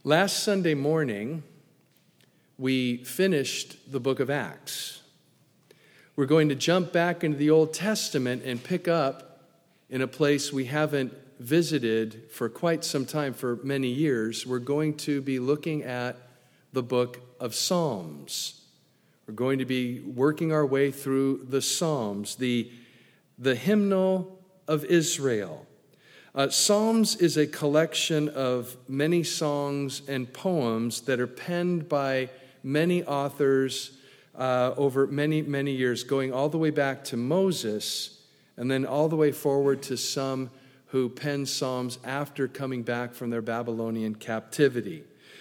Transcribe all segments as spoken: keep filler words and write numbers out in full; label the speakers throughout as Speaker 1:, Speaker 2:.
Speaker 1: Last Sunday morning, we finished the book of Acts. We're going to jump back into the Old Testament and pick up in a place we haven't visited for quite some time, for many years. We're going to be looking at the book of Psalms. We're going to be working our way through the Psalms, the, the hymnal of Israel. Uh, Psalms is a collection of many songs and poems that are penned by many authors uh, over many, many years, going all the way back to Moses and then all the way forward to some who penned Psalms after coming back from their Babylonian captivity.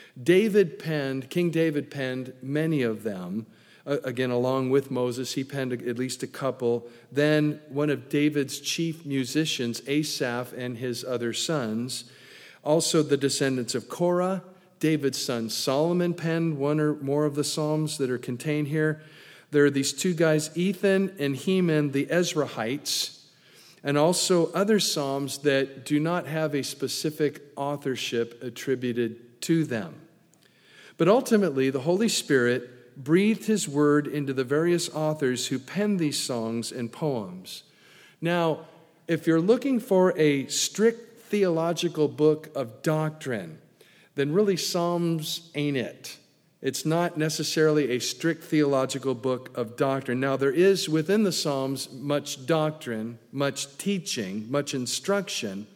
Speaker 1: David penned, King David penned many of them. Uh, again, along with Moses, he penned at least a couple. Then one of David's chief musicians, Asaph, and his other sons. Also the descendants of Korah, David's son Solomon penned one or more of the Psalms that are contained here. There are these two guys, Ethan and Heman, the Ezrahites, and also other Psalms that do not have a specific authorship attributed to them. But ultimately, the Holy Spirit breathed his word into the various authors who penned these songs and poems. Now, if you're looking for a strict theological book of doctrine, then really Psalms ain't it. It's not necessarily a strict theological book of doctrine. Now, there is within the Psalms much doctrine, much teaching, much instruction.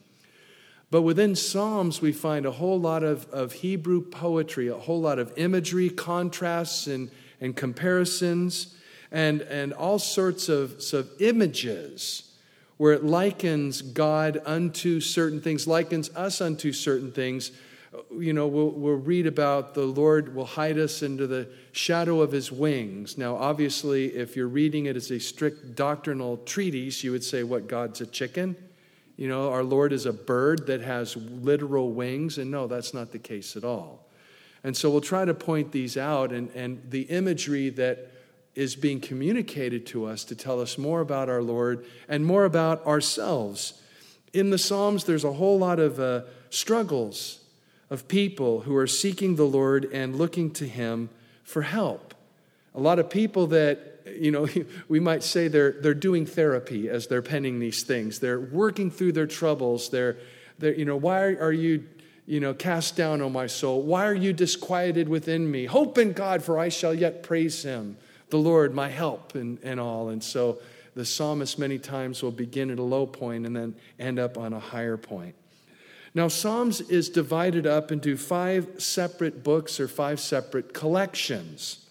Speaker 1: But within Psalms, we find a whole lot of, of Hebrew poetry, a whole lot of imagery, contrasts, and, and comparisons, and, and all sorts of, sort of images where it likens God unto certain things, likens us unto certain things. You know, we'll, we'll read about the Lord will hide us into the shadow of his wings. Now, obviously, if you're reading it as a strict doctrinal treatise, you would say, what, God's a chicken? You know, our Lord is a bird that has literal wings, and no, that's not the case at all. And so we'll try to point these out, and, and the imagery that is being communicated to us to tell us more about our Lord and more about ourselves. In the Psalms, there's a whole lot of uh, struggles of people who are seeking the Lord and looking to him for help. A lot of people that, you know, we might say they're they're doing therapy as they're penning these things. They're working through their troubles. They're, they're you know, why are you, you know, cast down, O my soul? Why are you disquieted within me? Hope in God, for I shall yet praise him, the Lord, my help, and, and all. And so the psalmist many times will begin at a low point and then end up on a higher point. Now, Psalms is divided up into five separate books or five separate collections.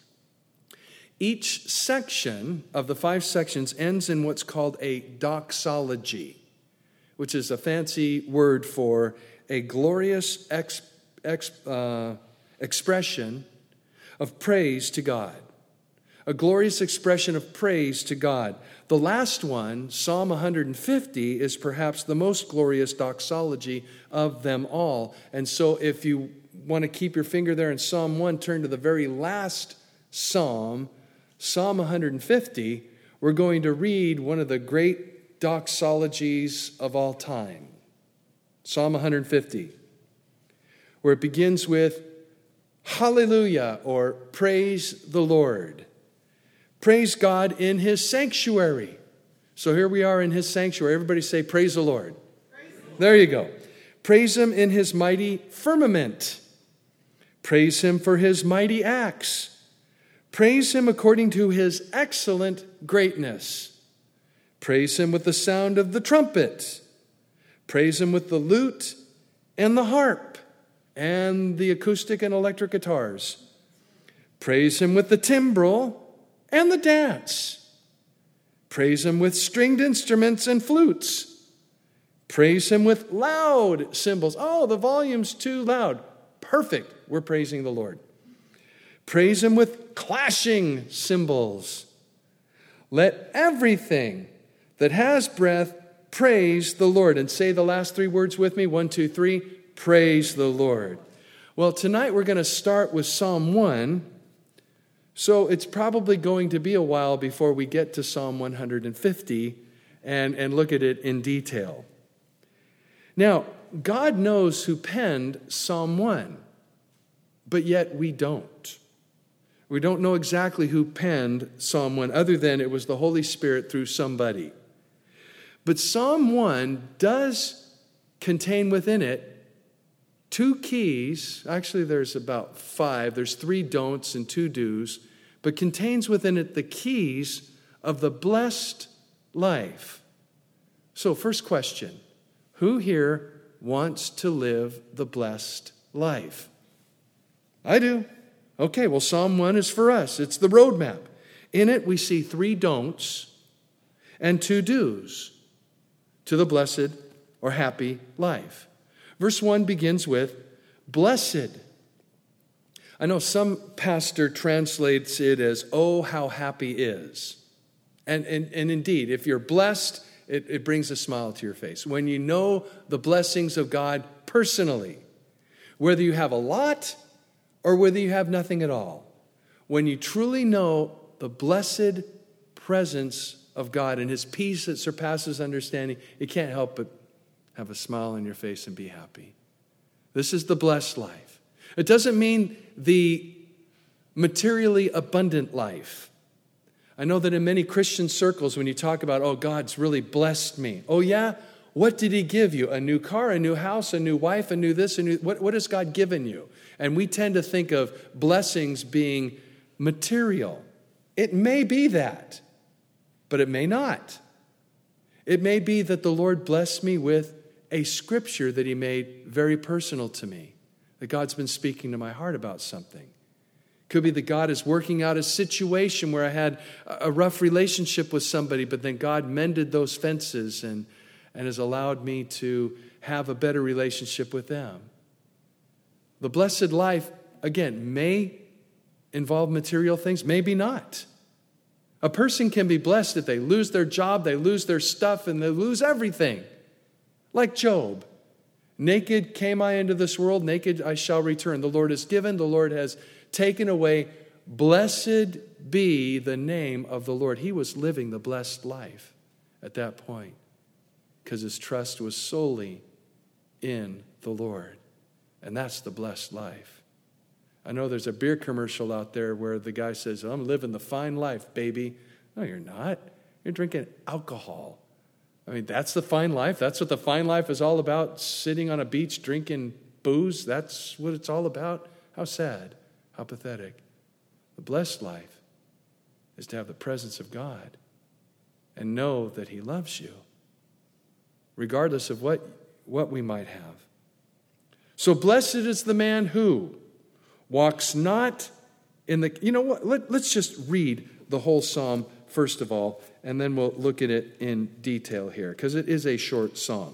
Speaker 1: Each section of the five sections ends in what's called a doxology, which is a fancy word for a glorious ex, ex, uh, expression of praise to God. A glorious expression of praise to God. The last one, Psalm one hundred fifty, is perhaps the most glorious doxology of them all. And so if you want to keep your finger there in Psalm one, turn to the very last psalm, Psalm one hundred fifty. We're going to read one of the great doxologies of all time. Psalm one hundred fifty, where it begins with, Hallelujah, or praise the Lord. Praise God in his sanctuary. So here we are in his sanctuary. Everybody say, praise the Lord. Praise the Lord. There you go. Praise him in his mighty firmament. Praise him for his mighty acts. Praise him according to his excellent greatness. Praise him with the sound of the trumpet. Praise him with the lute and the harp and the acoustic and electric guitars. Praise him with the timbrel and the dance. Praise him with stringed instruments and flutes. Praise him with loud cymbals. Oh, the volume's too loud. Perfect. We're praising the Lord. Praise him with clashing cymbals. Let everything that has breath praise the Lord. And say the last three words with me. One, two, three. Praise the Lord. Well, tonight we're going to start with Psalm one. So it's probably going to be a while before we get to Psalm one hundred fifty and, and look at it in detail. Now, God knows who penned Psalm one. but yet we don't. We don't know exactly who penned Psalm one, other than it was the Holy Spirit through somebody. But Psalm one does contain within it two keys. Actually, there's about five. There's three don'ts and two do's, but contains within it the keys of the blessed life. So, first question, who here wants to live the blessed life? I do. Okay, well, Psalm one is for us. It's the roadmap. In it, we see three don'ts and two do's to the blessed or happy life. Verse one begins with, blessed. I know some pastor translates it as, oh, how happy is. And, and, and indeed, if you're blessed, it, it brings a smile to your face. When you know the blessings of God personally, whether you have a lot or whether you have nothing at all, when you truly know the blessed presence of God and his peace that surpasses understanding, you can't help but have a smile on your face and be happy. This is the blessed life. It doesn't mean the materially abundant life. I know that in many Christian circles, when you talk about, oh, God's really blessed me. Oh, yeah? What did he give you? A new car, a new house, a new wife, a new this, a new... What, what has God given you? And we tend to think of blessings being material. It may be that, but it may not. It may be that the Lord blessed me with a scripture that he made very personal to me, that God's been speaking to my heart about something. Could be that God is working out a situation where I had a rough relationship with somebody, but then God mended those fences and, and has allowed me to have a better relationship with them. The blessed life, again, may involve material things, maybe not. A person can be blessed if they lose their job, they lose their stuff, and they lose everything. Like Job. Naked came I into this world, naked I shall return. The Lord has given, the Lord has taken away. Blessed be the name of the Lord. He was living the blessed life at that point because his trust was solely in the Lord. And that's the blessed life. I know there's a beer commercial out there where the guy says, I'm living the fine life, baby. No, you're not. You're drinking alcohol. I mean, that's the fine life. That's what the fine life is all about, sitting on a beach drinking booze. That's what it's all about. How sad. How pathetic. The blessed life is to have the presence of God and know that he loves you, regardless of what, what we might have. So blessed is the man who walks not in the... You know what? Let, let's just read the whole psalm first of all, and then we'll look at it in detail here, because it is a short psalm.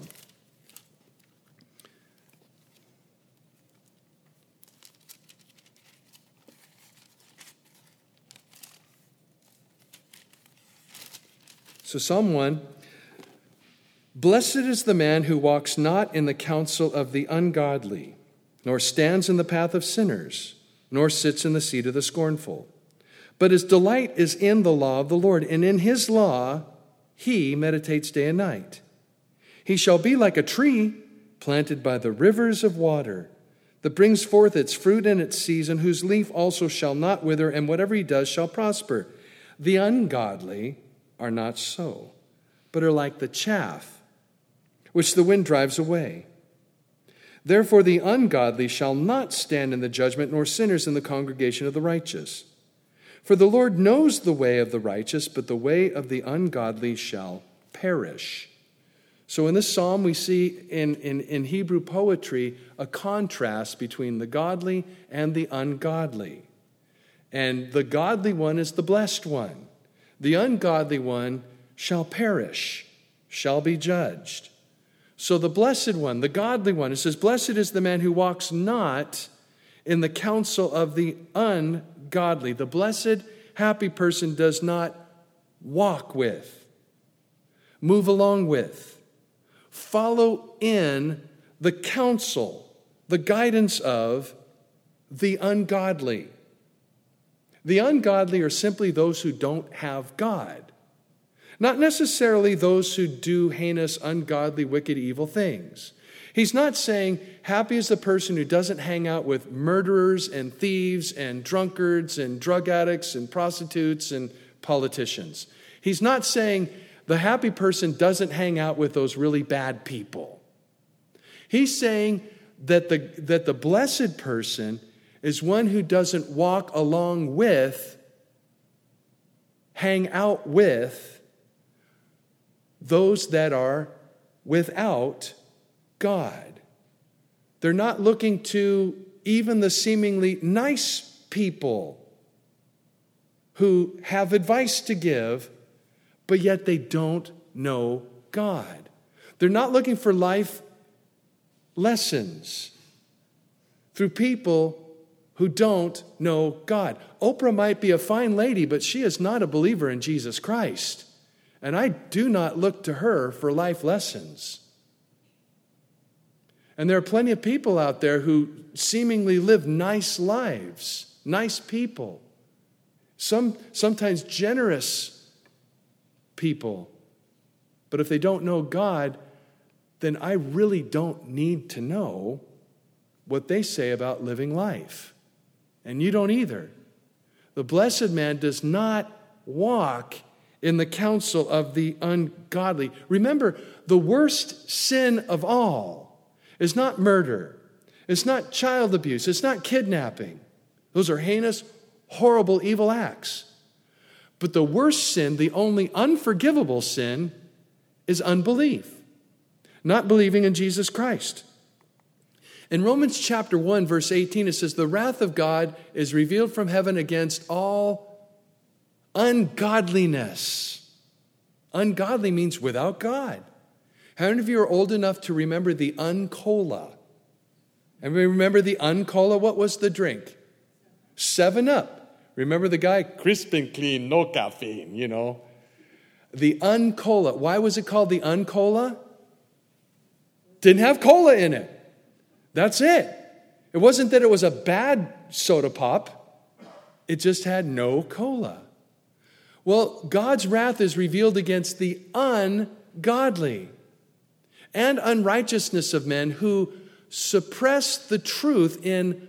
Speaker 1: So Psalm one, blessed is the man who walks not in the counsel of the ungodly, nor stands in the path of sinners, nor sits in the seat of the scornful. But his delight is in the law of the Lord, and in his law he meditates day and night. He shall be like a tree planted by the rivers of water, that brings forth its fruit in its season, whose leaf also shall not wither, and whatever he does shall prosper. The ungodly are not so, but are like the chaff which the wind drives away. Therefore the ungodly shall not stand in the judgment, nor sinners in the congregation of the righteous. For the Lord knows the way of the righteous, but the way of the ungodly shall perish. So in this psalm, we see in, in, in Hebrew poetry a contrast between the godly and the ungodly. And the godly one is the blessed one. The ungodly one shall perish, shall be judged. So the blessed one, the godly one, it says, blessed is the man who walks not in the counsel of the ungodly. The blessed, happy person does not walk with, move along with, follow in the counsel, the guidance of the ungodly. The ungodly are simply those who don't have God. Not necessarily those who do heinous, ungodly, wicked, evil things. He's not saying happy is the person who doesn't hang out with murderers and thieves and drunkards and drug addicts and prostitutes and politicians. He's not saying the happy person doesn't hang out with those really bad people. He's saying that the, that the blessed person is one who doesn't walk along with, hang out with those that are without God. They're not looking to even the seemingly nice people who have advice to give, but yet they don't know God. They're not looking for life lessons through people who don't know God. Oprah might be a fine lady, but she is not a believer in Jesus Christ. And I do not look to her for life lessons. And there are plenty of people out there who seemingly live nice lives, nice people, some sometimes generous people. But if they don't know God, then I really don't need to know what they say about living life. And you don't either. The blessed man does not walk in the counsel of the ungodly. Remember, the worst sin of all is not murder. It's not child abuse. It's not kidnapping. Those are heinous, horrible, evil acts. But the worst sin, the only unforgivable sin, is unbelief. Not believing in Jesus Christ. In Romans chapter one, verse eighteen, it says, the wrath of God is revealed from heaven against all ungodliness. Ungodly means without God. How many of you are old enough to remember the Uncola? And remember the Uncola? What was the drink? Seven Up. Remember the guy? Crisp and clean, no caffeine, you know. The Uncola. Why was it called the Uncola? Didn't have cola in it. That's it. It wasn't that it was a bad soda pop. It just had no cola. Well, God's wrath is revealed against the ungodly and unrighteousness of men who suppress the truth in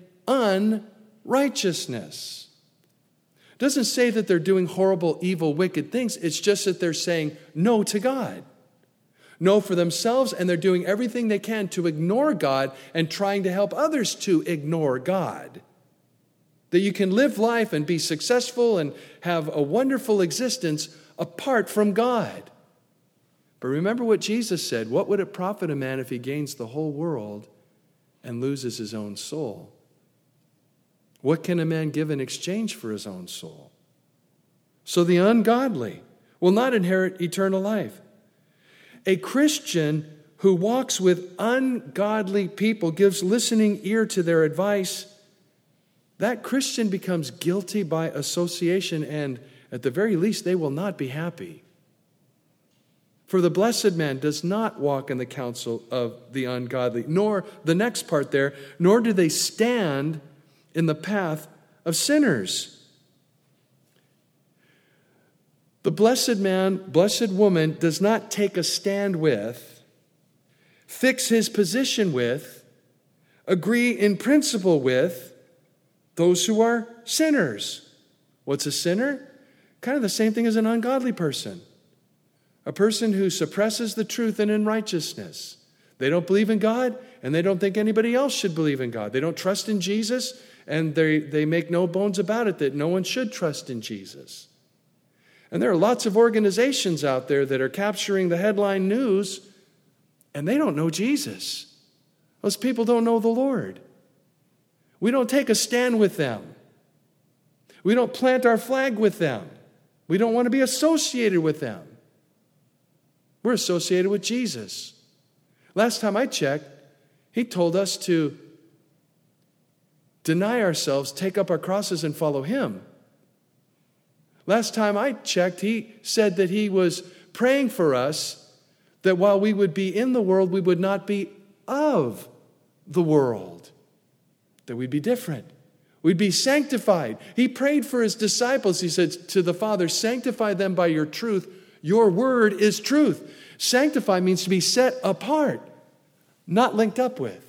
Speaker 1: unrighteousness. It doesn't say that they're doing horrible, evil, wicked things. It's just that they're saying no to God. No for themselves, and they're doing everything they can to ignore God and trying to help others to ignore God. That you can live life and be successful and have a wonderful existence apart from God. But remember what Jesus said, what would it profit a man if he gains the whole world and loses his own soul? What can a man give in exchange for his own soul? So the ungodly will not inherit eternal life. A Christian who walks with ungodly people, gives listening ear to their advice, that Christian becomes guilty by association, and at the very least, they will not be happy. For the blessed man does not walk in the counsel of the ungodly, nor, the next part there, nor do they stand in the path of sinners. The blessed man, blessed woman does not take a stand with, fix his position with, agree in principle with those who are sinners. What's a sinner? Kind of the same thing as an ungodly person. A person who suppresses the truth in unrighteousness. They don't believe in God, and they don't think anybody else should believe in God. They don't trust in Jesus, and they, they make no bones about it that no one should trust in Jesus. And there are lots of organizations out there that are capturing the headline news, and they don't know Jesus. Those people don't know the Lord. We don't take a stand with them. We don't plant our flag with them. We don't want to be associated with them. We're associated with Jesus. Last time I checked, he told us to deny ourselves, take up our crosses, and follow him. Last time I checked, he said that he was praying for us that while we would be in the world, we would not be of the world. That we'd be different. We'd be sanctified. He prayed for his disciples. He said to the Father, sanctify them by your truth. Your word is truth. Sanctify means to be set apart. not linked up with.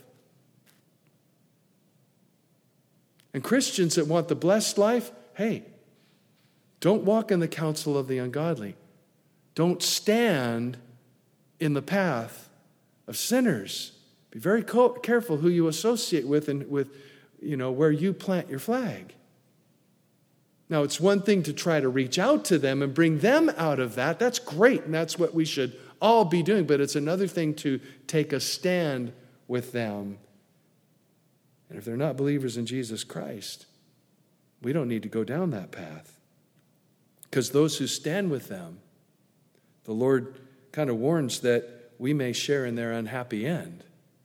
Speaker 1: And Christians that want the blessed life, hey, don't walk in the counsel of the ungodly. Don't stand in the path of sinners. Be very co- careful who you associate with and with, you know, where you plant your flag. Now, it's one thing to try to reach out to them and bring them out of that. That's great, and that's what we should all be doing. But it's another thing to take a stand with them. And if they're not believers in Jesus Christ, we don't need to go down that path. Because those who stand with them, the Lord kind of warns that we may share in their unhappy end.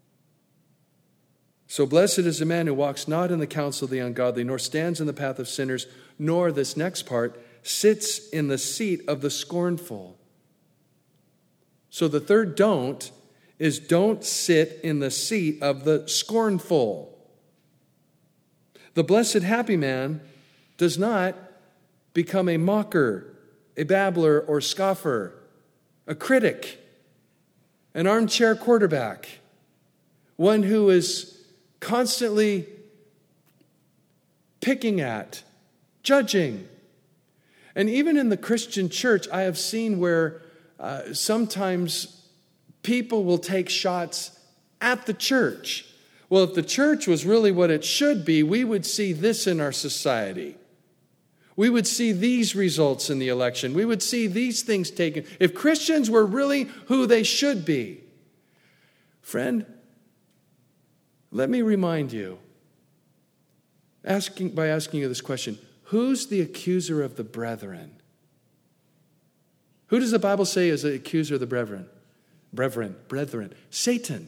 Speaker 1: So blessed is the man who walks not in the counsel of the ungodly, nor stands in the path of sinners, nor, this next part, sits in the seat of the scornful. So the third don't is don't sit in the seat of the scornful. The blessed happy man does not become a mocker, a babbler or scoffer, a critic, an armchair quarterback, one who is constantly picking at, judging. And even in the Christian church, I have seen where uh, sometimes people will take shots at the church. Well, if the church was really what it should be, we would see this in our society. We would see these results in the election. We would see these things taken. If Christians were really who they should be. Friend, let me remind you, asking, by asking you this question, who's the accuser of the brethren? Who does the Bible say is the accuser of the brethren? Brethren, brethren, Satan.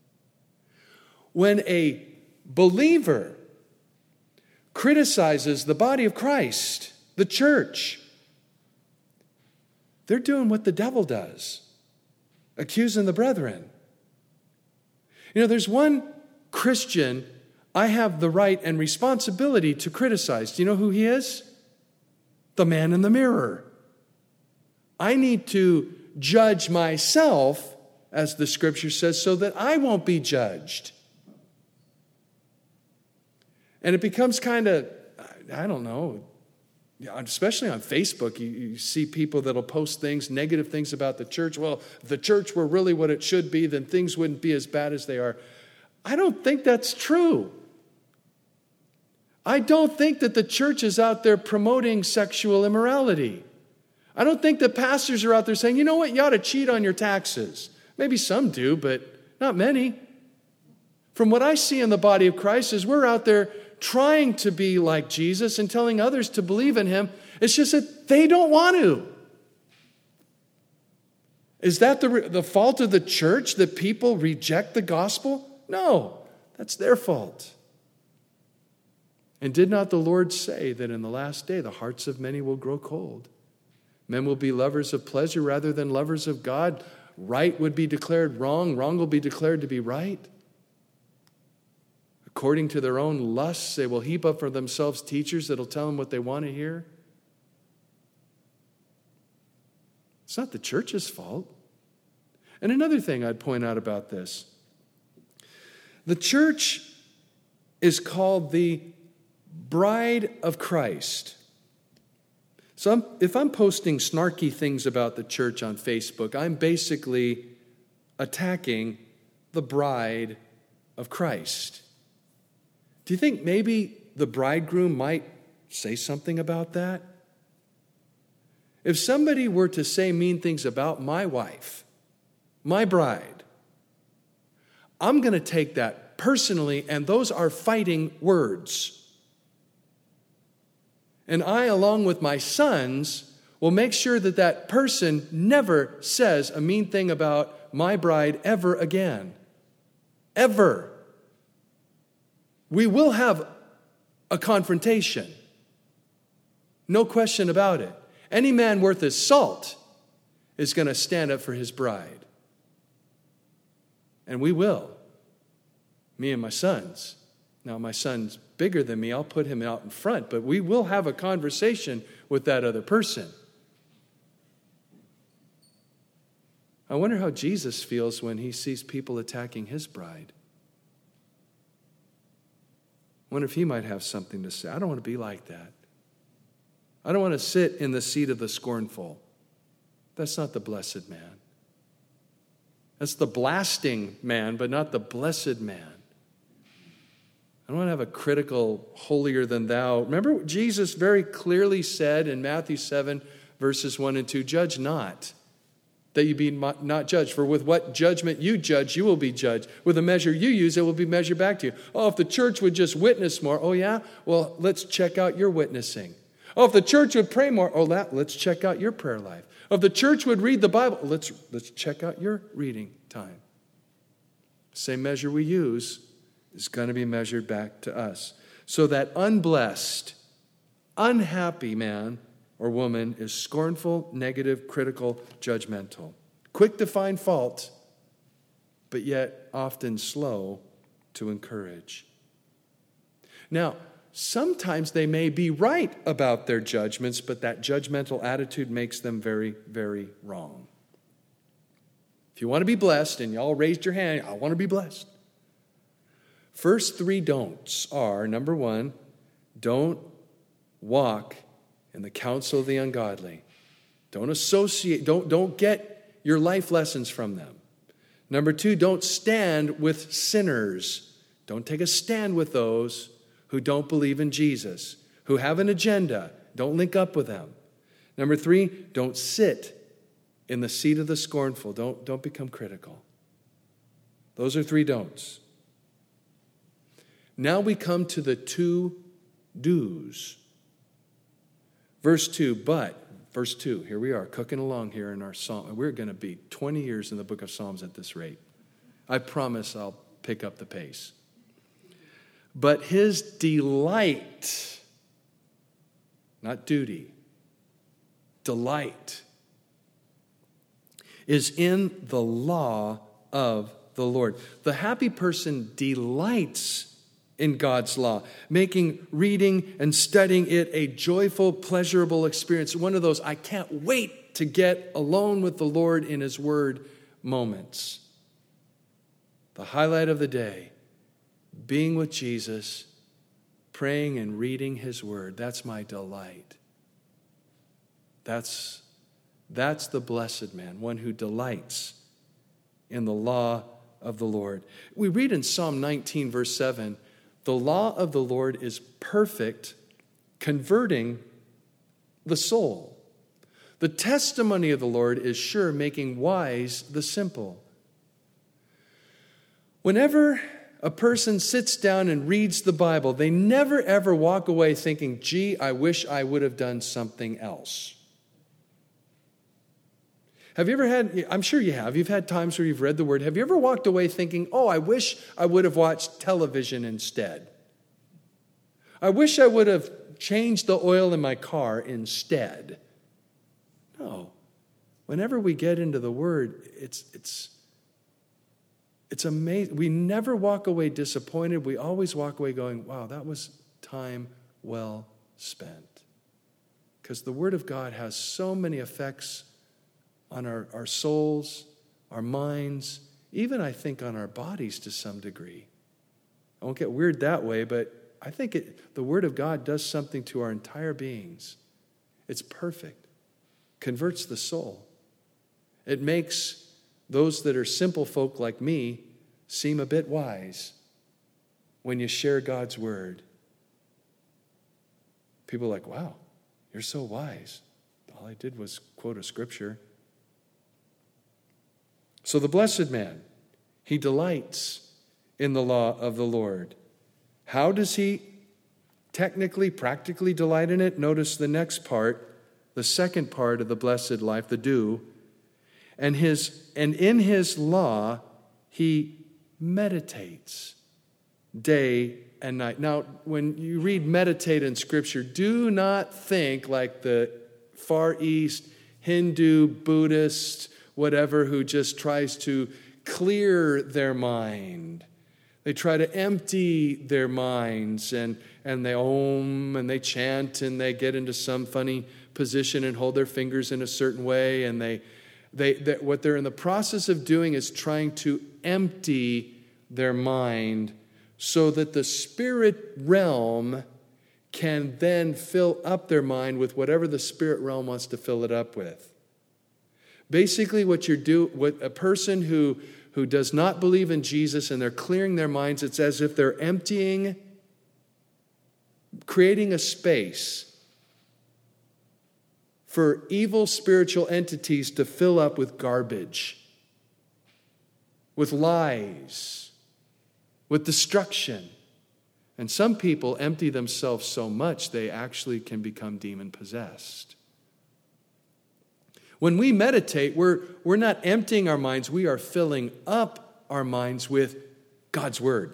Speaker 1: When a believer criticizes the body of Christ, the church, they're doing what the devil does, accusing the brethren. You know, there's one Christian I have the right and responsibility to criticize. Do you know who he is? The man in the mirror. I need to judge myself, as the scripture says, so that I won't be judged. And it becomes kind of, I don't know, especially on Facebook, you, you see people that'll post things, negative things about the church. Well, if the church were really what it should be, then things wouldn't be as bad as they are. I don't think that's true. I don't think that the church is out there promoting sexual immorality. I don't think that pastors are out there saying, you know what, you ought to cheat on your taxes. Maybe some do, but not many. From what I see in the body of Christ is we're out there trying to be like Jesus and telling others to believe in him. It's just that they don't want to. Is that the, the fault of the church that people reject the gospel? No, that's their fault. And did not the Lord say that in the last day the hearts of many will grow cold? Men will be lovers of pleasure rather than lovers of God. Right would be declared wrong. Wrong will be declared to be right. According to their own lusts, they will heap up for themselves teachers that will tell them what they want to hear. It's not the church's fault. And another thing I'd point out about this. The church is called the bride of Christ. So I'm, if I'm posting snarky things about the church on Facebook, I'm basically attacking the bride of Christ. Do you think maybe the bridegroom might say something about that? If somebody were to say mean things about my wife, my bride, I'm going to take that personally, and those are fighting words. And I, along with my sons, will make sure that that person never says a mean thing about my bride ever again. Ever. We will have a confrontation. No question about it. Any man worth his salt is going to stand up for his bride. And we will. Me and my sons. Now, my son's bigger than me. I'll put him out in front. But we will have a conversation with that other person. I wonder how Jesus feels when he sees people attacking his bride. I wonder if he might have something to say. I don't want to be like that. I don't want to sit in the seat of the scornful. That's not the blessed man. That's the blasting man, but not the blessed man. I don't want to have a critical, holier than thou. Remember, Jesus very clearly said in Matthew seven, verses one and two, judge not, that you be not judged. For with what judgment you judge, you will be judged. With the measure you use, it will be measured back to you. Oh, if the church would just witness more. Oh, yeah? Well, let's check out your witnessing. Oh, if the church would pray more. Oh, that, let's check out your prayer life. Oh, if the church would read the Bible. Let's, let's check out your reading time. Same measure we use is going to be measured back to us. So that unblessed, unhappy man or woman is scornful, negative, critical, judgmental, quick to find fault, but yet often slow to encourage. Now, sometimes they may be right about their judgments, but that judgmental attitude makes them very, very wrong. If you want to be blessed, and y'all raised your hand, I want to be blessed. First three don'ts are, number one, don't walk in the counsel of the ungodly. Don't associate, don't, don't get your life lessons from them. Number two, don't stand with sinners. Don't take a stand with those who don't believe in Jesus, who have an agenda. Don't link up with them. Number three, don't sit in the seat of the scornful. Don't, don't become critical. Those are three don'ts. Now we come to the two do's. Verse two, but, verse two, here we are, cooking along here in our psalm. We're going to be twenty years in the book of Psalms at this rate. I promise I'll pick up the pace. But his delight, not duty, delight, is in the law of the Lord. The happy person delights in God's law, making reading and studying it a joyful, pleasurable experience. One of those I can't wait to get alone with the Lord in his word moments. The highlight of the day, being with Jesus, praying and reading his word. That's my delight. That's, that's the blessed man, one who delights in the law of the Lord. We read in Psalm nineteen, verse seven, the law of the Lord is perfect, converting the soul. The testimony of the Lord is sure, making wise the simple. Whenever a person sits down and reads the Bible, they never ever walk away thinking, gee, I wish I would have done something else. Have you ever had, I'm sure you have, you've had times where you've read the word. Have you ever walked away thinking, oh, I wish I would have watched television instead? I wish I would have changed the oil in my car instead. No. Whenever we get into the word, it's, it's, it's amazing. We never walk away disappointed. We always walk away going, wow, that was time well spent. Because the word of God has so many effects on our, our souls, our minds, even I think on our bodies to some degree. I won't get weird that way, but I think it, the Word of God does something to our entire beings. It's perfect. Converts the soul. It makes those that are simple folk like me seem a bit wise when you share God's Word. People are like, wow, you're so wise. All I did was quote a scripture. So the blessed man, he delights in the law of the Lord. How does he technically, practically delight in it? Notice the next part, the second part of the blessed life, the do. And his and in his law he meditates day and night. Now, when you read meditate in Scripture, do not think like the Far East, Hindu, Buddhist, whatever, who just tries to clear their mind. They try to empty their minds, and, and they om and they chant and they get into some funny position and hold their fingers in a certain way, and they They, that what they're in the process of doing is trying to empty their mind so that the spirit realm can then fill up their mind with whatever the spirit realm wants to fill it up with. Basically, what you're do, what a person who, who does not believe in Jesus and they're clearing their minds, it's as if they're emptying, creating a space for evil spiritual entities to fill up with garbage, with lies, with destruction. And some people empty themselves so much they actually can become demon-possessed. When we meditate, we're, we're not emptying our minds, we are filling up our minds with God's Word.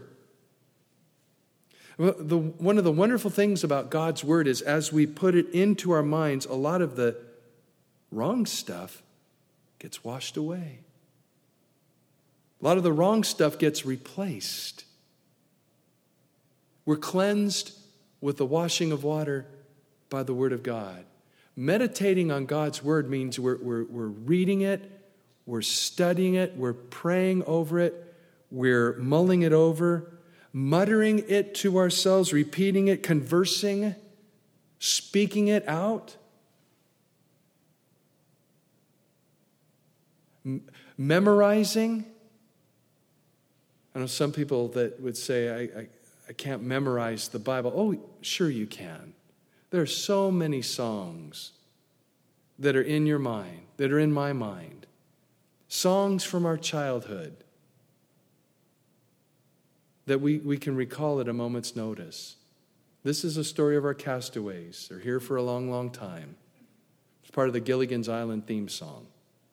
Speaker 1: The, one of the wonderful things about God's Word is as we put it into our minds, a lot of the wrong stuff gets washed away. A lot of the wrong stuff gets replaced. We're cleansed with the washing of water by the Word of God. Meditating on God's Word means we're, we're, we're reading it, we're studying it, we're praying over it, we're mulling it over, muttering it to ourselves, repeating it, conversing, speaking it out. M- memorizing. I know some people that would say, I, I, I can't memorize the Bible. Oh, sure you can. There are so many songs that are in your mind, that are in my mind. Songs from our childhood that we, we can recall at a moment's notice. This is a story of our castaways. They're here for a long, long time. It's part of the Gilligan's Island theme song.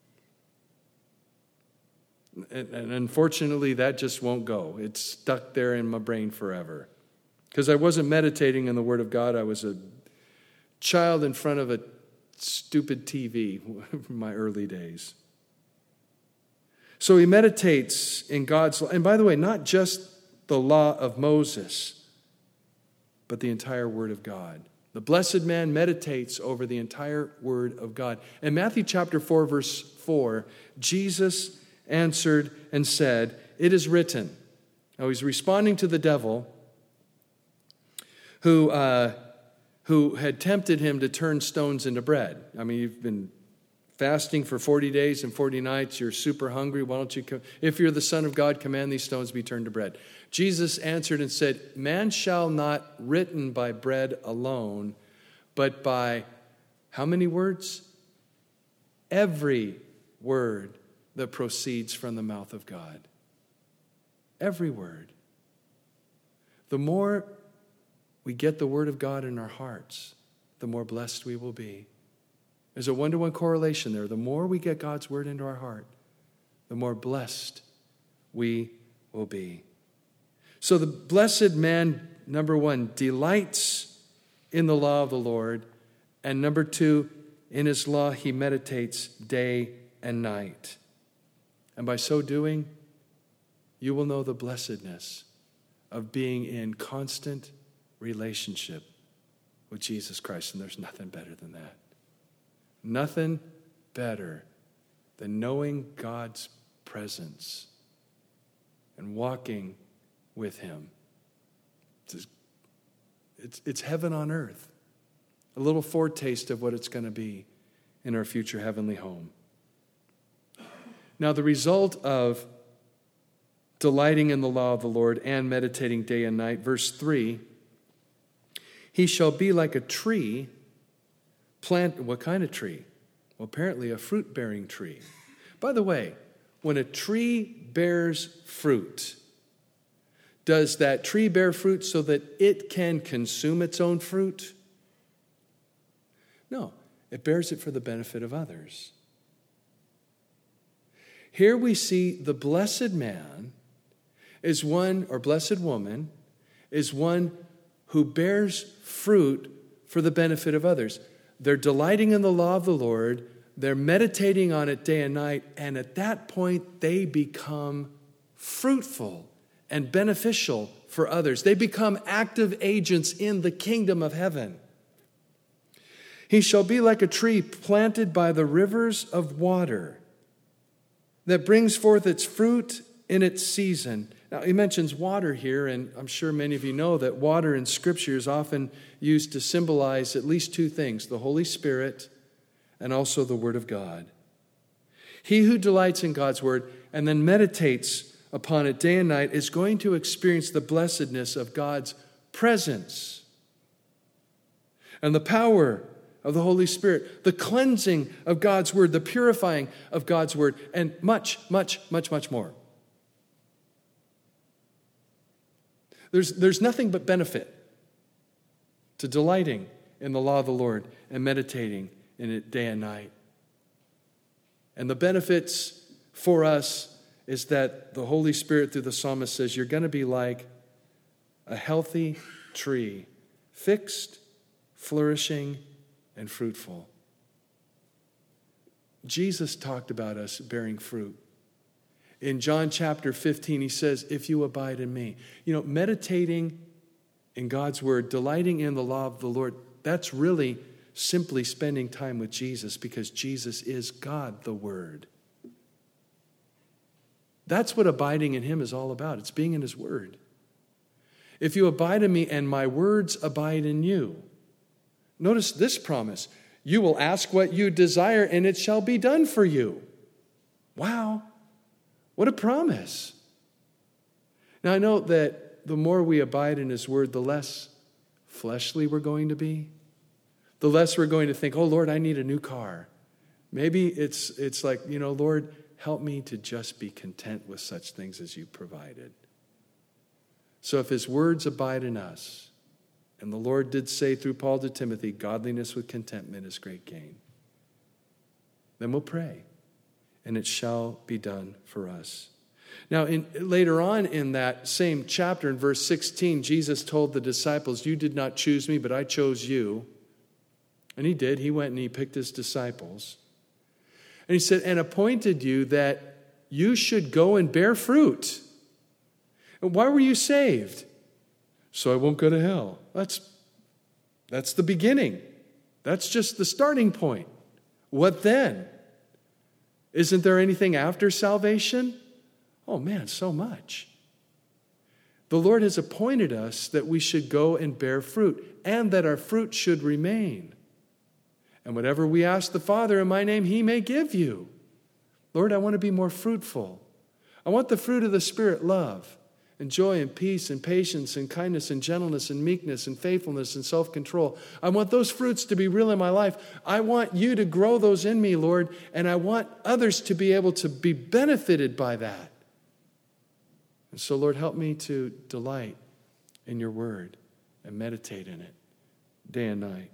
Speaker 1: And, and unfortunately, that just won't go. It's stuck there in my brain forever. Because I wasn't meditating in the Word of God. I was a child in front of a stupid T V in my early days. So he meditates in God's law. And by the way, not just the law of Moses, but the entire Word of God. The blessed man meditates over the entire Word of God. In Matthew chapter four, verse four, Jesus answered and said, "It is written." Now he's responding to the devil who uh, who had tempted him to turn stones into bread. I mean, you've been fasting for forty days and forty nights. You're super hungry. Why don't you, co- if you're the Son of God, command these stones be turned to bread. Jesus answered and said, "Man shall not written by bread alone, but by," how many words? Every word that proceeds from the mouth of God. Every word. The more we get the Word of God in our hearts, the more blessed we will be. There's a one-to-one correlation there. The more we get God's Word into our heart, the more blessed we will be. So the blessed man, number one, delights in the law of the Lord. And number two, in his law he meditates day and night. And by so doing, you will know the blessedness of being in constant relationship with Jesus Christ. And there's nothing better than that. Nothing better than knowing God's presence and walking with him. It's, it's, it's heaven on earth. A little foretaste of what it's going to be in our future heavenly home. Now, the result of delighting in the law of the Lord and meditating day and night, verse three, he shall be like a tree plant. What kind of tree? Well, apparently a fruit-bearing tree. By the way, when a tree bears fruit, does that tree bear fruit so that it can consume its own fruit? No, it bears it for the benefit of others. Here we see the blessed man is one, or blessed woman, is one who bears fruit for the benefit of others. They're delighting in the law of the Lord, they're meditating on it day and night, and at that point they become fruitful and beneficial for others. They become active agents in the kingdom of heaven. He shall be like a tree planted by the rivers of water, that brings forth its fruit in its season. Now, he mentions water here, and I'm sure many of you know that water in Scripture is often used to symbolize at least two things, the Holy Spirit and also the Word of God. He who delights in God's Word and then meditates upon it day and night is going to experience the blessedness of God's presence and the power of the Holy Spirit, the cleansing of God's Word, the purifying of God's Word, and much, much, much, much more. There's, there's nothing but benefit to delighting in the law of the Lord and meditating in it day and night. And the benefits for us is that the Holy Spirit through the psalmist says you're going to be like a healthy tree, fixed, flourishing, and fruitful. Jesus talked about us bearing fruit. In John chapter fifteen, he says, if you abide in me. You know, meditating in God's word, delighting in the law of the Lord, that's really simply spending time with Jesus because Jesus is God, the Word. That's what abiding in him is all about. It's being in his word. If you abide in me and my words abide in you. Notice this promise. You will ask what you desire and it shall be done for you. Wow. What a promise. Now I know that the more we abide in his word, the less fleshly we're going to be. The less we're going to think, oh Lord, I need a new car. Maybe it's it's like, you know, Lord, help me to just be content with such things as you provided. So if his words abide in us, and the Lord did say through Paul to Timothy, godliness with contentment is great gain, then we'll pray, and it shall be done for us. Now, in, later on in that same chapter, in verse sixteen, Jesus told the disciples, you did not choose me, but I chose you. And he did. He went and he picked his disciples. And he said, and appointed you that you should go and bear fruit. And why were you saved? So I won't go to hell. That's, that's the beginning. That's just the starting point. What then? Isn't there anything after salvation? Oh man, so much. The Lord has appointed us that we should go and bear fruit, and that our fruit should remain. And whatever we ask the Father in my name, he may give you. Lord, I want to be more fruitful. I want the fruit of the Spirit, love, and joy, and peace, and patience, and kindness, and gentleness, and meekness, and faithfulness, and self-control. I want those fruits to be real in my life. I want you to grow those in me, Lord, and I want others to be able to be benefited by that. And so, Lord, help me to delight in your word and meditate in it day and night.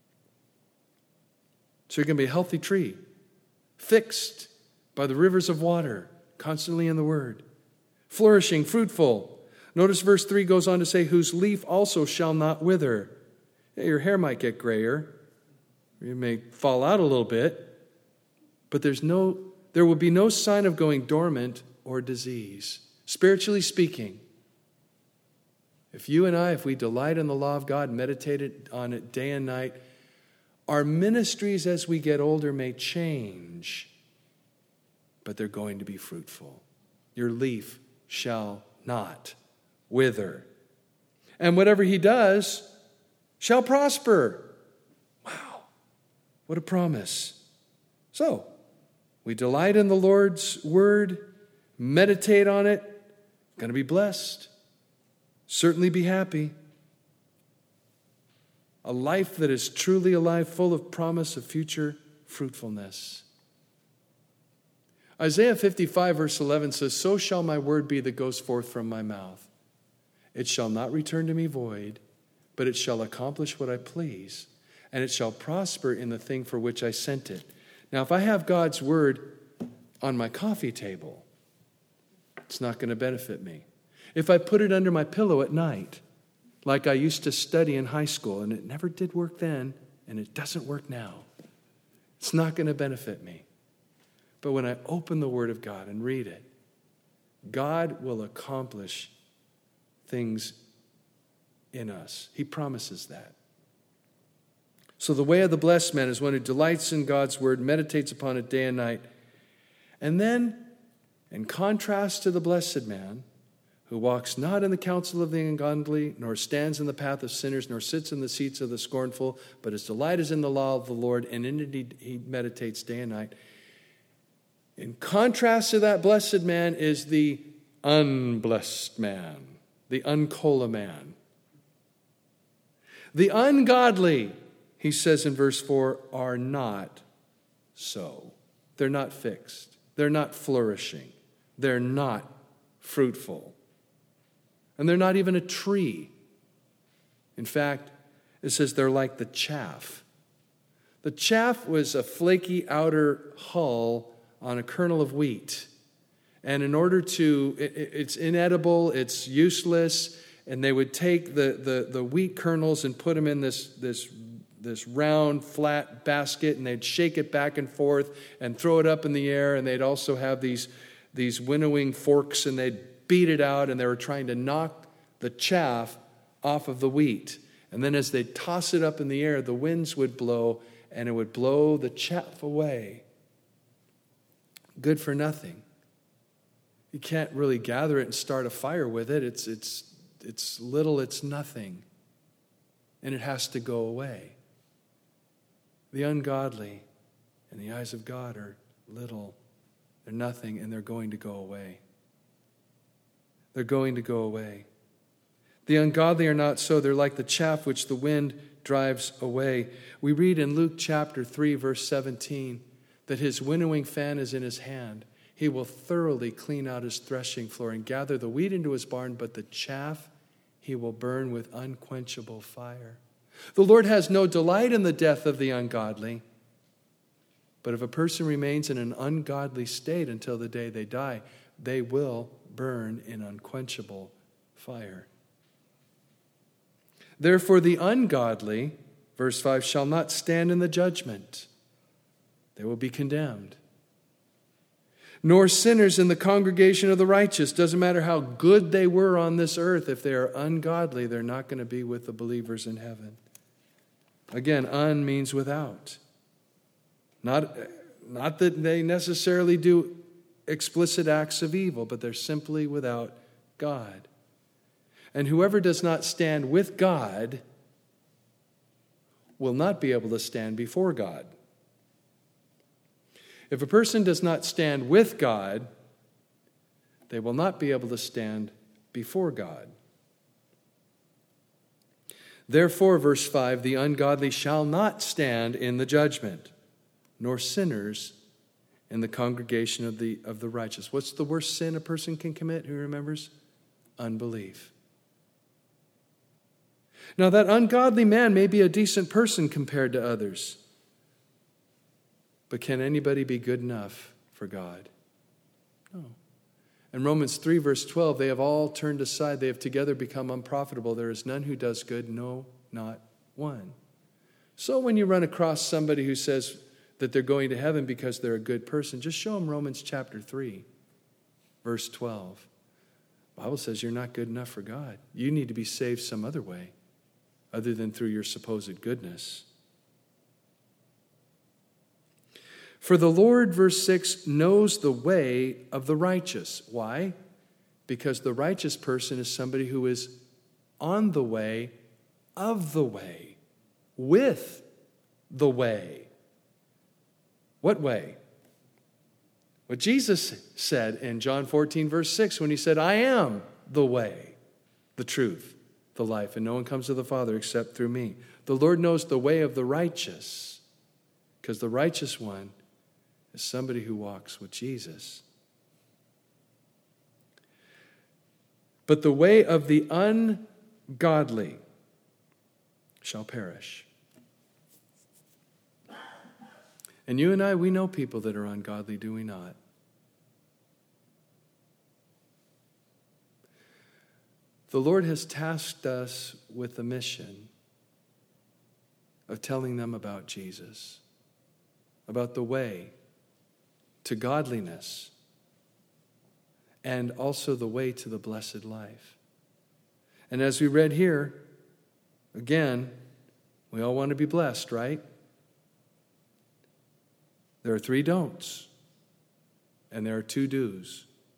Speaker 1: So you're going to be a healthy tree, fixed by the rivers of water, constantly in the word, flourishing, fruitful. Notice verse three goes on to say, whose leaf also shall not wither. Yeah, your hair might get grayer. You may fall out a little bit, but there's no, there will be no sign of going dormant or disease. Spiritually speaking, if you and I, if we delight in the law of God, meditate on it day and night, our ministries as we get older may change, but they're going to be fruitful. Your leaf shall not wither. And whatever he does shall prosper. Wow, what a promise. So, we delight in the Lord's word, meditate on it, going to be blessed, certainly be happy. A life that is truly alive, full of promise of future fruitfulness. Isaiah fifty-five verse eleven says, so shall my word be that goes forth from my mouth. It shall not return to me void, but it shall accomplish what I please, and it shall prosper in the thing for which I sent it. Now, if I have God's word on my coffee table, it's not going to benefit me. If I put it under my pillow at night, like I used to study in high school, and it never did work then, and it doesn't work now, it's not going to benefit me. But when I open the Word of God and read it, God will accomplish things in us. He promises that. So the way of the blessed man is one who delights in God's Word, meditates upon it day and night, and then In contrast to the blessed man, who walks not in the counsel of the ungodly, nor stands in the path of sinners, nor sits in the seats of the scornful, but his delight is in the law of the Lord, and in it he, he meditates day and night. In contrast to that blessed man is the unblessed man, the unkola man. The ungodly, he says in verse four, are not so. They're not fixed. They're not flourishing. They're not fruitful. And they're not even a tree. In fact, it says they're like the chaff. The chaff was a flaky outer hull on a kernel of wheat. And in order to, it, it's inedible, it's useless, and they would take the, the, the wheat kernels and put them in this, this, this round, flat basket, and they'd shake it back and forth and throw it up in the air, and they'd also have these, these winnowing forks, and they'd beat it out, and they were trying to knock the chaff off of the wheat. And then as they'd toss it up in the air, the winds would blow, and it would blow the chaff away. Good for nothing. You can't really gather it and start a fire with it. It's, it's, it's little, it's nothing. And it has to go away. The ungodly in the eyes of God are little, they're nothing, and they're going to go away. They're going to go away. The ungodly are not so. They're like the chaff which the wind drives away. We read in Luke chapter three, verse seventeen, that his winnowing fan is in his hand. He will thoroughly clean out his threshing floor and gather the wheat into his barn, but the chaff he will burn with unquenchable fire. The Lord has no delight in the death of the ungodly, but if a person remains in an ungodly state until the day they die, they will burn in unquenchable fire. Therefore the ungodly, verse five, shall not stand in the judgment. They will be condemned. Nor sinners in the congregation of the righteous. Doesn't matter how good they were on this earth. If they are ungodly, they're not going to be with the believers in heaven. Again, un means without. Not, not that they necessarily do explicit acts of evil, but they're simply without God. And whoever does not stand with God will not be able to stand before God. If a person does not stand with God, they will not be able to stand before God. Therefore, verse five, the ungodly shall not stand in the judgment, nor sinners in the congregation of the, of the righteous. What's the worst sin a person can commit? Who remembers? Unbelief. Now, that ungodly man may be a decent person compared to others. But can anybody be good enough for God? No. In Romans three, verse twelve, they have all turned aside. They have together become unprofitable. There is none who does good, no, not one. So when you run across somebody who says that they're going to heaven because they're a good person, just show them Romans chapter three, verse twelve. The Bible says you're not good enough for God. You need to be saved some other way other than through your supposed goodness. For the Lord, verse six, knows the way of the righteous. Why? Because the righteous person is somebody who is on the way of the way, with the way. What way? What Jesus said in John fourteen, verse six, when he said, I am the way, the truth, the life, and no one comes to the Father except through me. The Lord knows the way of the righteous, because the righteous one is somebody who walks with Jesus. But the way of the ungodly shall perish. And you and I, we know people that are ungodly, do we not? The Lord has tasked us with the mission of telling them about Jesus, about the way to godliness, and also the way to the blessed life. And as we read here, again, we all want to be blessed, right? There are three don'ts, and there are two do's.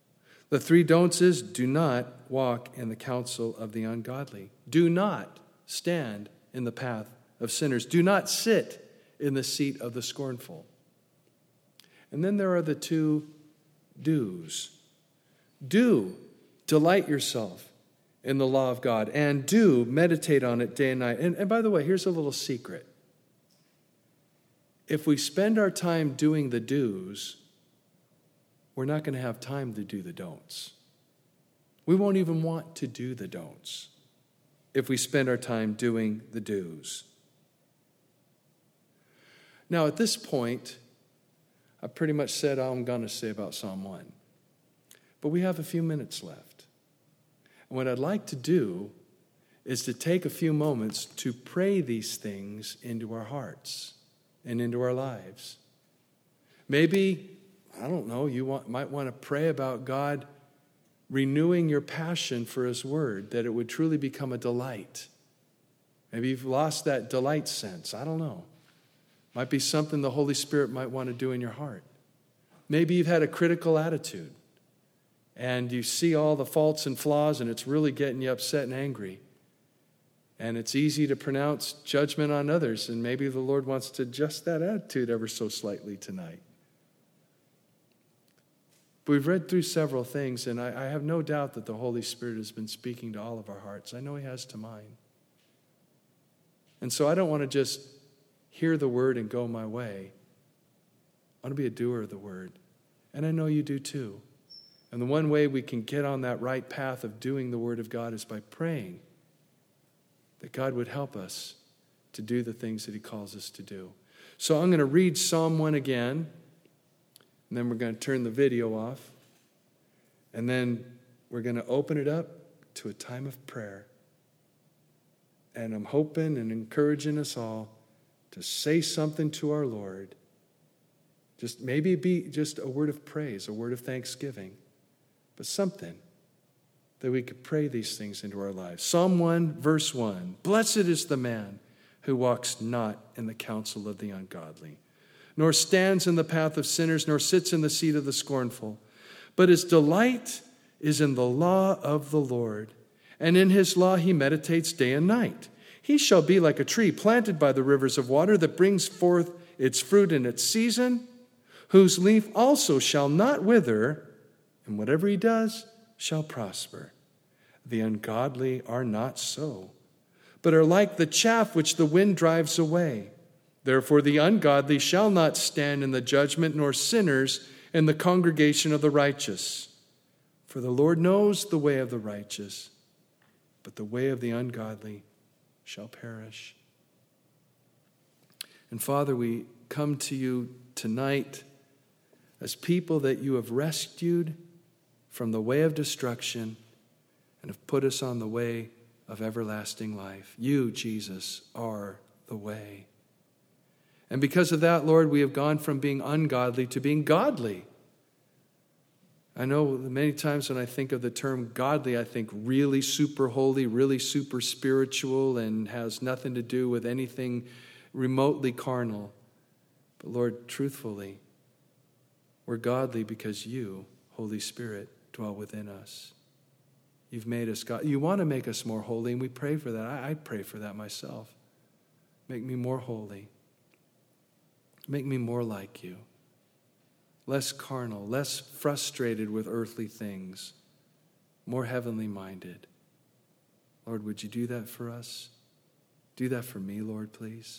Speaker 1: The three don'ts is do not walk in the counsel of the ungodly. Do not stand in the path of sinners. Do not sit in the seat of the scornful. And then there are the two do's. Do delight yourself in the law of God, and do meditate on it day and night. And, and by the way, here's a little secret. If we spend our time doing the do's, we're not going to have time to do the don'ts. We won't even want to do the don'ts if we spend our time doing the do's. Now, at this point, I pretty much said all I'm going to say about Psalm one. But we have a few minutes left. And what I'd like to do is to take a few moments to pray these things into our hearts and into our lives. Maybe, I don't know, you want, might want to pray about God renewing your passion for His Word, that it would truly become a delight. Maybe you've lost that delight sense. I don't know. Might be something the Holy Spirit might want to do in your heart. Maybe you've had a critical attitude and you see all the faults and flaws and it's really getting you upset and angry. And it's easy to pronounce judgment on others, and maybe the Lord wants to adjust that attitude ever so slightly tonight. But we've read through several things, and I, I have no doubt that the Holy Spirit has been speaking to all of our hearts. I know He has to mine. And so I don't want to just hear the word and go my way. I want to be a doer of the word. And I know you do too. And the one way we can get on that right path of doing the word of God is by praying that God would help us to do the things that He calls us to do. So I'm going to read Psalm one again, and then we're going to turn the video off, and then we're going to open it up to a time of prayer. And I'm hoping and encouraging us all to say something to our Lord. Just maybe be just a word of praise, a word of thanksgiving, but something that we could pray these things into our lives. Psalm one, verse one. Blessed is the man who walks not in the counsel of the ungodly, nor stands in the path of sinners, nor sits in the seat of the scornful. But his delight is in the law of the Lord, and in His law he meditates day and night. He shall be like a tree planted by the rivers of water that brings forth its fruit in its season, whose leaf also shall not wither, and whatever he does shall prosper. The ungodly are not so, but are like the chaff which the wind drives away. Therefore the ungodly shall not stand in the judgment, nor sinners in the congregation of the righteous. For the Lord knows the way of the righteous, but the way of the ungodly shall perish. And Father, we come to you tonight as people that you have rescued from the way of destruction and have put us on the way of everlasting life. You, Jesus, are the way. And because of that, Lord, we have gone from being ungodly to being godly. I know many times when I think of the term godly, I think really super holy, really super spiritual, and has nothing to do with anything remotely carnal. But Lord, truthfully, we're godly because you, Holy Spirit, dwell within us. You've made us God. You want to make us more holy, and we pray for that. I, I pray for that myself. Make me more holy. Make me more like you. Less carnal, less frustrated with earthly things, more heavenly minded. Lord, would you do that for us? Do that for me, Lord, please.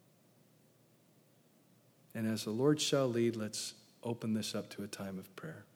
Speaker 1: And as the Lord shall lead, let's open this up to a time of prayer.